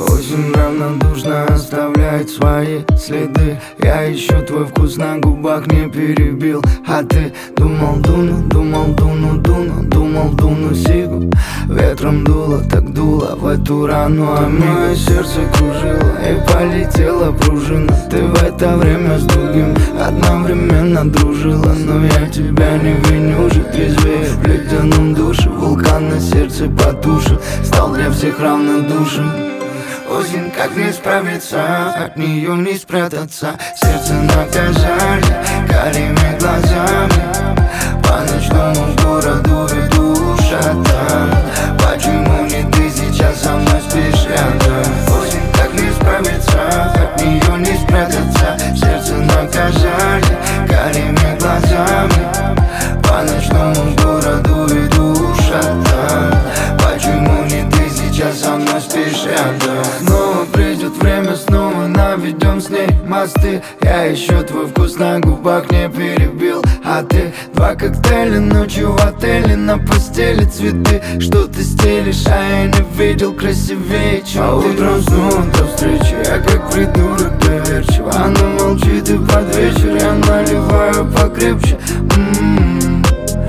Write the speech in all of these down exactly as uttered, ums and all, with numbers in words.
Осень равнодушно оставляет свои следы. Я ищу твой вкус, на губах не перебил. А ты думал, дуну, думал, дуну, дуну, думал, дуну сигу. Ветром дуло, так дуло в эту рану, а мое сердце кружило и полетела пружина. Ты в это время с другим одновременно дружила. Но я тебя не виню, же трезвее в ледяном душе. Вулкан на сердце потушит, стал для всех равнодушен. Осень, как не справиться, от нее не спрятаться. Сердце наказали карими глазами. По ночному городу веду шатан. Почему не ты сейчас со мной спишь рядом? Осень, как не справиться, от нее не спрятаться. Сердце наказали карими глазами. По ночному городу веду шатан. Почему не ты сейчас со мной спишь рядом? Снова придет время, снова наведем с ней мосты. Я еще твой вкус на губах не перебил. А ты два коктейля ночью в отеле, на постели цветы. Что ты стелишь, а я не видел красивее, чем а ты. Утром снова до встречи, я как придурок доверчиво. Она молчит и под вечер я наливаю покрепче. М-м-м.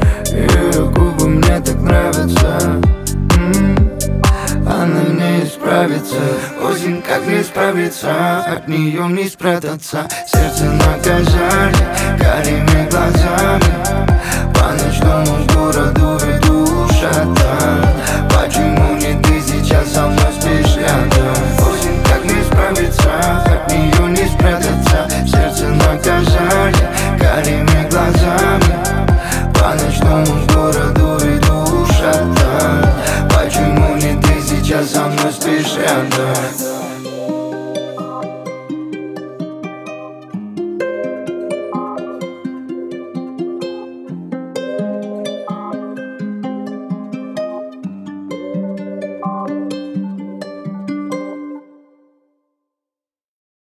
Ее губы мне так нравятся. М-м. Она не исправится. Осень, как не справиться, от нее не спрятаться. Сердце наказали карими глазами. По ночному городу веду шатан. Почему не ты сейчас со мной спишь рядом? Осень, как не справиться, от нее не спрятаться. Сердце наказали карими глазами. По ночному городу веду шатан. Почему не ты сейчас со мной спишь рядом?